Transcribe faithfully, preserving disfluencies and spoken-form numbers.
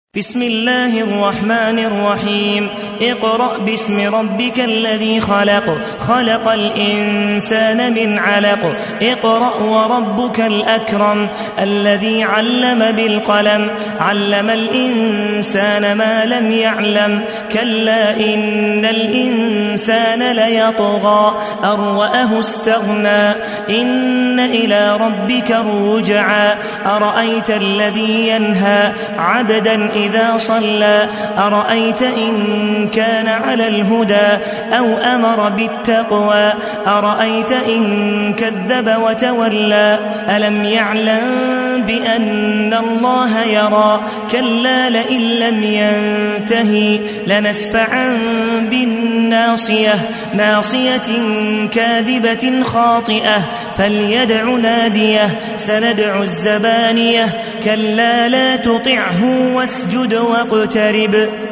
بسم الله الرحمن الرحيم اقرأ باسم ربك الذي خلق خلق الإنسان من علق اقرأ وربك الأكرم الذي علم بالقلم علم الإنسان ما لم يعلم كلا إن الإنسان ليطغى أن رآه استغنى إن إلى ربك الرجعى أرأيت الذي ينهى عبدا إذا صلى أرأيت إن كان على الهدى أو أمر بالتقوى أرأيت إن كذب وتولى ألم يعلم بأن الله يرى كلا لئن لم ينتهي لنسفعا بالناصية ناصية كاذبة خاطئة فليدع ناديه سندع الزبانية كلا لا تطعه واسجد واقترب